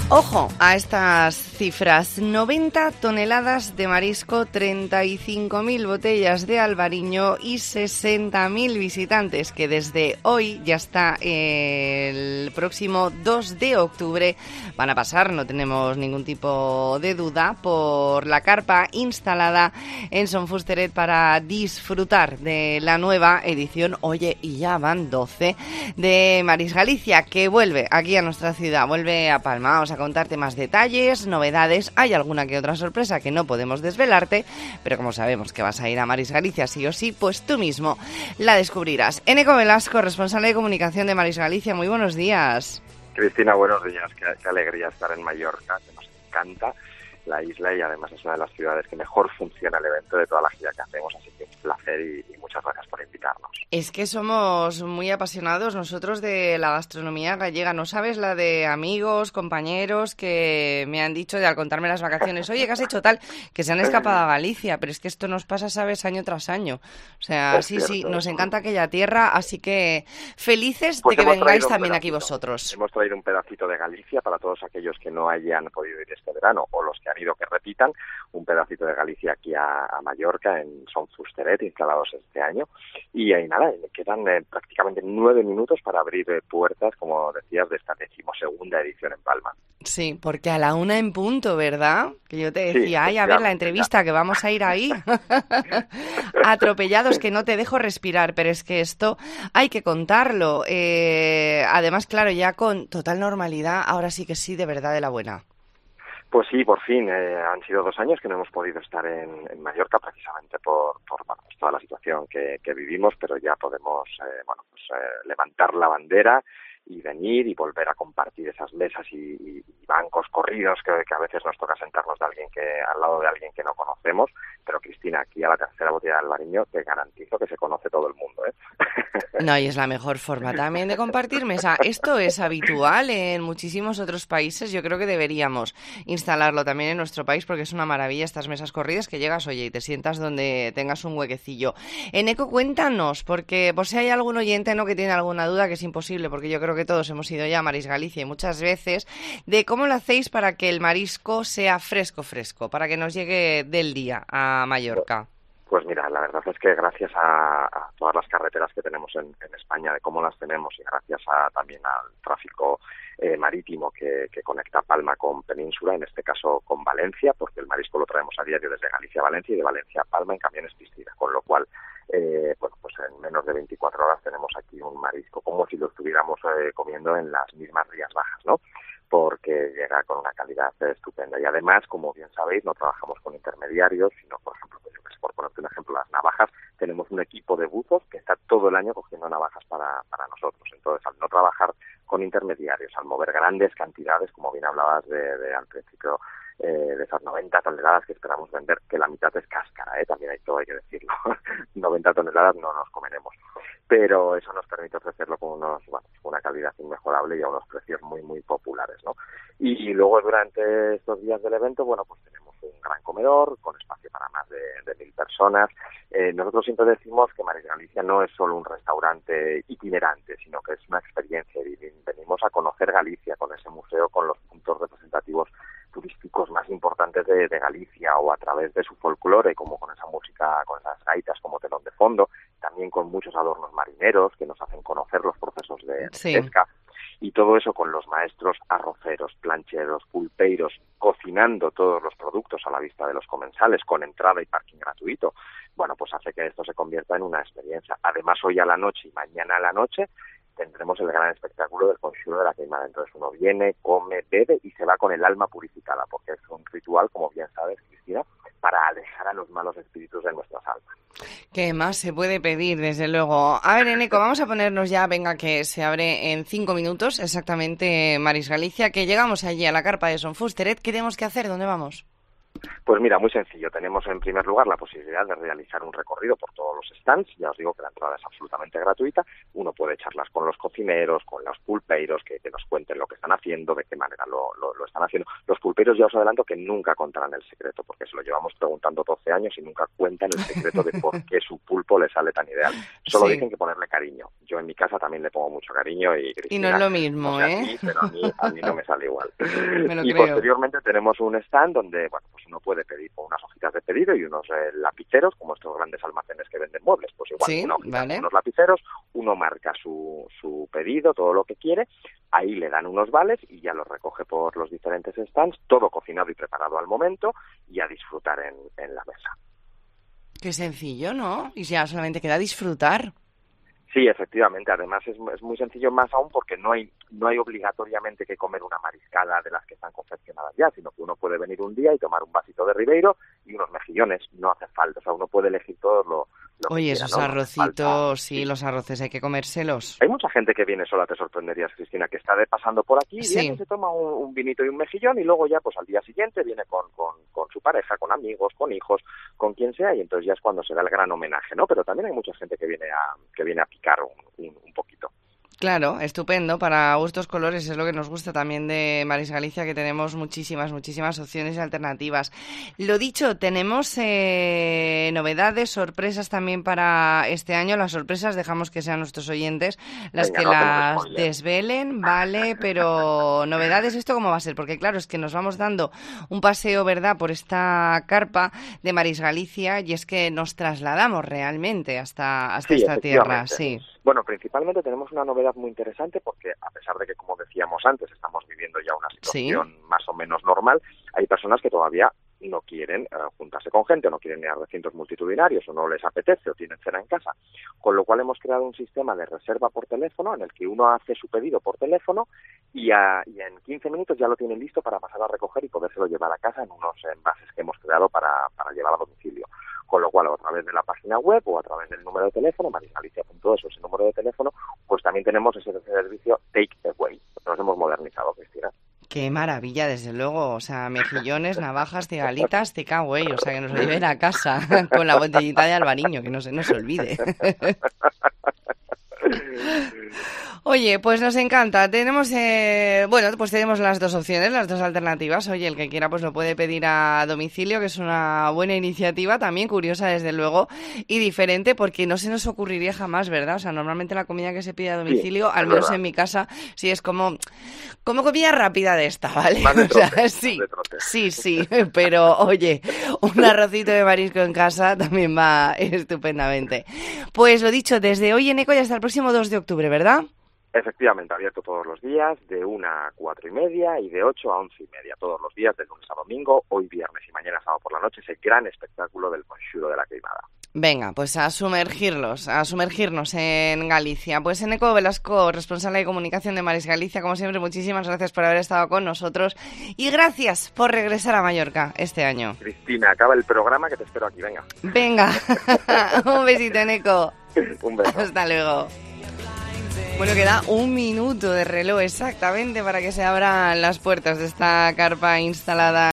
Ojo a estas cifras: 90 toneladas de marisco, 35.000 botellas de albariño y 60.000 visitantes que desde hoy y hasta el próximo 2 de octubre van a pasar, no tenemos ningún tipo de duda, por la carpa instalada en Son Fusteret para disfrutar de la nueva edición, oye, y ya van 12, de Maris Galicia, que vuelve aquí a nuestra ciudad, vuelve a Palma. Vamos a contarte más detalles, novedades, hay alguna que otra sorpresa que no podemos desvelarte, pero como sabemos que vas a ir a Maris Galicia sí o sí, pues tú mismo la descubrirás. Eneco Velasco, responsable de comunicación de Maris Galicia, muy buenos días. Cristina, buenos días, qué alegría estar en Mallorca, que nos encanta la isla y además es una de las ciudades que mejor funciona el evento de toda la gira que hacemos, así que un placer y muchas gracias por invitarnos. Es que somos muy apasionados nosotros de la gastronomía gallega, no sabes la de amigos, compañeros que me han dicho al contarme las vacaciones, oye, ¿qué has hecho tal? Que se han escapado a Galicia, pero es que esto nos pasa, sabes, año tras año. O sea, sí, nos encanta aquella tierra, así que felices de que vengáis también aquí vosotros. Hemos traído un pedacito de Galicia para todos aquellos que no hayan podido ir este verano o los que han ido que repitan, un pedacito de Galicia aquí a Mallorca en Son Fusteret, instalados este año, y ahí nada, me quedan prácticamente 9 minutos para abrir puertas, como decías, de esta 12ª edición en Palma. Sí, porque a la 1 en punto, ¿verdad? Que yo te decía, ay, a ver la entrevista, que vamos a ir ahí. Atropellados, que no te dejo respirar, pero es que esto hay que contarlo. Además, claro, ya con total normalidad, ahora sí que sí, de verdad, de la buena. Pues sí, por fin. Han sido 2 años que no hemos podido estar en Mallorca precisamente por toda la situación que vivimos, pero ya podemos levantar la bandera y venir y volver a compartir esas mesas y bancos corridos que a veces nos toca sentarnos al lado de alguien que no conocemos. Pero Cristina, aquí a la tercera botella de albariño te garantizo que se conoce todo el mundo, ¿eh? No, y es la mejor forma también de compartir mesa. Esto es habitual en muchísimos otros países. Yo creo que deberíamos instalarlo también en nuestro país porque es una maravilla estas mesas corridas que llegas, oye, y te sientas donde tengas un huequecillo. Eneco, cuéntanos, porque por si hay algún oyente no que tiene alguna duda, que es imposible, porque yo creo que todos hemos ido ya a Maris Galicia y muchas veces, de cómo lo hacéis para que el marisco sea fresco, para que nos llegue del día a Mallorca. Pues mira, la verdad es que gracias a todas las carreteras que tenemos en España, de cómo las tenemos, y gracias también al tráfico marítimo que conecta Palma con Península, en este caso con Valencia, porque el marisco lo traemos a diario desde Galicia a Valencia y de Valencia a Palma en camiones piscina, con lo cual, pues en menos de 24 horas tenemos aquí un marisco como si lo estuviéramos comiendo en las mismas Rías Bajas, ¿no? Porque llega con una calidad estupenda. Y además, como bien sabéis, no trabajamos con intermediarios, sino, por ejemplo, por ponerte un ejemplo, las navajas, tenemos un equipo de buzos que está todo el año cogiendo navajas para nosotros. Entonces, al no trabajar con intermediarios, al mover grandes cantidades, como bien hablabas al principio, de esas 90 toneladas que esperamos vender, que la mitad es cáscara, también hay que decirlo. 90 toneladas no nos comeremos. Pero eso nos permite ofrecerlo con una calidad inmejorable y a unos precios muy, muy populares, ¿no? Y luego durante estos días del evento, pues tenemos un gran comedor con espacio para más de 1.000 personas. Nosotros siempre decimos que Maris Galicia no es solo un restaurante itinerante, sino que es una experiencia. Y venimos a conocer Galicia con ese museo, con los puntos representativos turísticos más importantes de Galicia, o a través de su folclore, como con esa música, con esas gaitas como telón de fondo, también con muchos adornos marineros que nos hacen conocer los procesos de pesca, y todo eso con los maestros arroceros, plancheros, pulpeiros, cocinando todos los productos a la vista de los comensales, con entrada y parking gratuito. Pues hace que esto se convierta en una experiencia. Además, hoy a la noche y mañana a la noche tendremos el gran espectáculo del Conxuro de la Queimada. Entonces uno viene, come, bebe y se va con el alma purificada, porque es un ritual, como bien sabes, Cristina, para alejar a los malos espíritus de nuestras almas. ¿Qué más se puede pedir, desde luego? A ver, Eneco, vamos a ponernos ya, venga, que se abre en 5 minutos, exactamente, Maris Galicia, que llegamos allí a la carpa de Son Fusteret. ¿Qué tenemos que hacer? ¿Dónde vamos? Pues mira, muy sencillo. Tenemos en primer lugar la posibilidad de realizar un recorrido por todos los stands. Ya os digo que la entrada es absolutamente gratuita. Uno puede charlas con los cocineros, con los pulpeiros, que nos cuenten lo que están haciendo, de qué manera lo están haciendo. Los pulpeiros ya os adelanto que nunca contarán el secreto, porque se lo llevamos preguntando 12 años y nunca cuentan el secreto de por qué su pulpo le sale tan ideal. Solo dicen que ponerle cariño. Yo en mi casa también le pongo mucho cariño y Cristina, y no es lo mismo, no sé a ti, pero a mí no me sale igual. Y creo. Posteriormente tenemos un stand donde, bueno, pues uno puede pedir unas hojitas de pedido y unos lapiceros, como estos grandes almacenes que venden muebles. Pues igual, una hojita, unos lapiceros, uno marca su pedido, todo lo que quiere, ahí le dan unos vales y ya los recoge por los diferentes stands, todo cocinado y preparado al momento, y a disfrutar en la mesa. Qué sencillo, ¿no? Y ya solamente queda disfrutar. Sí, efectivamente. Además es muy sencillo, más aún porque no hay obligatoriamente que comer una mariscada de las que están confeccionadas ya, sino que uno puede venir un día y tomar un vasito de ribeiro y unos mejillones. No hace falta, o sea, uno puede elegir todo lo Oye, que esos quiera, ¿no? arrocitos, sí, los arroces hay que comérselos. Hay mucha gente que viene sola, te sorprenderías, Cristina, que está pasando por aquí, viene, se toma un vinito y un mejillón y luego ya pues al día siguiente viene con su pareja, con amigos, con hijos, con quien sea, y entonces ya es cuando se da el gran homenaje, ¿no? Pero también hay mucha gente que viene a picar un poquito. Claro, estupendo, para gustos colores, es lo que nos gusta también de Maris Galicia, que tenemos muchísimas opciones y alternativas. Lo dicho, tenemos novedades, sorpresas también para este año. Las sorpresas dejamos que sean nuestros oyentes las que las desvelen, ¿vale? Pero novedades, ¿esto cómo va a ser? Porque claro, es que nos vamos dando un paseo, ¿verdad?, por esta carpa de Maris Galicia, y es que nos trasladamos realmente hasta esta tierra, sí. Bueno, principalmente tenemos una novedad muy interesante porque, a pesar de que, como decíamos antes, estamos viviendo ya una situación más o menos normal, hay personas que todavía no quieren juntarse con gente, o no quieren ir a recintos multitudinarios, o no les apetece, o tienen cena en casa. Con lo cual hemos creado un sistema de reserva por teléfono en el que uno hace su pedido por teléfono y en 15 minutos ya lo tiene listo para pasar a recoger y podérselo llevar a casa en unos envases que hemos creado para llevar a domicilio. Con lo cual, a través de la página web o a través del número de teléfono, marisgalicia.es, ese número de teléfono, pues también tenemos ese servicio Take Away. Nos hemos modernizado, Cristina. Qué maravilla, desde luego. O sea, mejillones, navajas, cigalitas, take away. O sea, que nos lo lleven a casa con la botellita de albariño, que no se nos olvide. Oye, pues nos encanta. Tenemos, pues tenemos las dos opciones, las dos alternativas. Oye, el que quiera pues lo puede pedir a domicilio, que es una buena iniciativa, también curiosa desde luego y diferente, porque no se nos ocurriría jamás, ¿verdad? O sea, normalmente la comida que se pide a domicilio, al menos en mi casa, sí es como comida rápida de esta, ¿vale? Sí, pero oye, un arrocito de marisco en casa también va estupendamente. Pues lo dicho, desde hoy en ECO y hasta el próximo 2 de octubre, ¿verdad? Efectivamente, abierto todos los días, de 1 a 4:30 y de 8 a 11:30, todos los días, de lunes a domingo, hoy viernes y mañana sábado por la noche, ese gran espectáculo del Conxuro de la Queimada. Venga, pues a sumergirnos en Galicia. Pues Eneco Velasco, responsable de comunicación de Maris Galicia, como siempre, muchísimas gracias por haber estado con nosotros y gracias por regresar a Mallorca este año. Cristina, acaba el programa que te espero aquí, venga. Venga, un besito, Eneco. Un beso. Hasta luego. Bueno, queda 1 minuto de reloj exactamente para que se abran las puertas de esta carpa instalada